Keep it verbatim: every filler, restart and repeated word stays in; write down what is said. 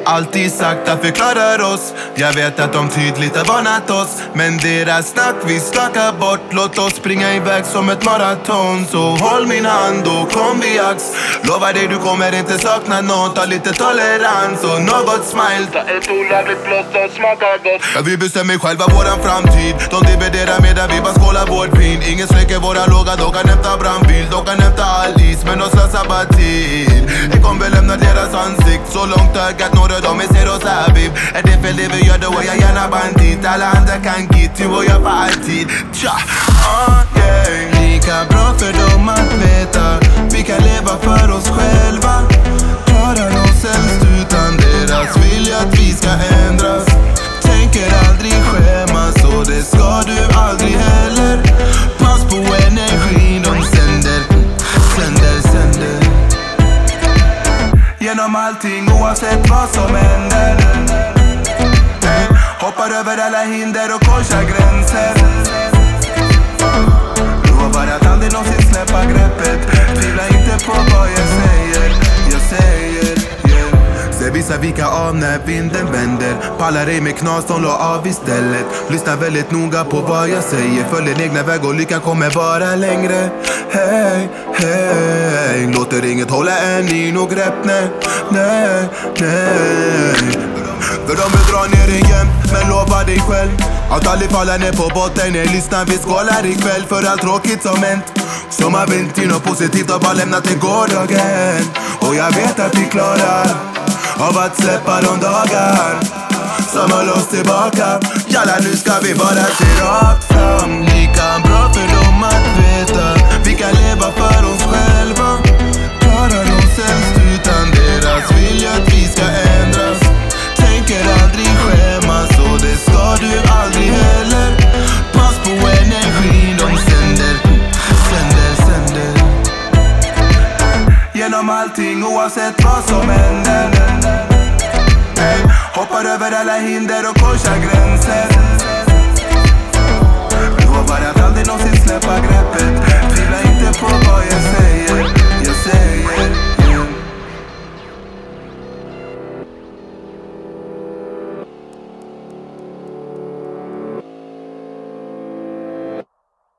alltid sagt att vi klarar oss. Jag vet att de tydligt har varnat oss, men deras snack vi skakar bort. Låt oss springa iväg som ett maraton. Så håll min hand och kom vi ax. Lovar dig du kommer inte sakna något. Ta lite tolerans och något smile. Ta ett olagligt blått och smakar gott. Ja, vi bestämmer själva våran framtid. De dividerar medan vi bara skålar vår vin. Ingen släcker våra låga, de kan hämta brandbil. De kan hämta all is, men de slösar bara tid. Jag kommer lämna deras ansikt så långt ögat når och de är ser oss Habib. Är det fel det vi gör då är jag gärna bandit. Alla andra kan git, du och jag för alltid. Tja, ah, yeah. Lika bra för dem att veta vi kan leva för oss själva. Klarar oss helst utan deras vilja att vi ska ändras. Tänker aldrig skämmas och det ska du aldrig heller. Pass på energin de sänder, sänder, sänder. Genom allting oavsett vad som händer. Hoppar över alla hinder och korsar gränser. Lovar att aldrig någonsin släppa greppet. Tvivla inte på vad jag säger. Jag säger, yeah. Se vissa vika av när vinden vänder. Pallar ej med knas, de la av istället. Lyssna väldigt noga på vad jag säger. Följ din egna väg och lyckan kommer bara längre. Hej, hej. Låter inget hålla än i något grepp, nej, nej, nej. För de vill dra ner igen, men lova dig själv att aldrig falla ner på botten. Nej, lyssna, vi skålar ikväll för allt tråkigt som hänt. Som har vänt till något positivt och bara lämnat till gårdagen. Och jag vet att vi klarar av att släppa de dagar som höll oss tillbaka. Jalla, nu ska vi bara se rakt fram. Lika bra för dem att veta vi kan leva för oss själva. Klarar oss helst utan deras vilja att vi ska ändras. Tänker aldrig skämmas och det ska du aldrig heller. Pass på energin de sänder, sänder, sänder. Genom allting oavsett vad som händer. Hoppar över alla hinder och korsar gränser.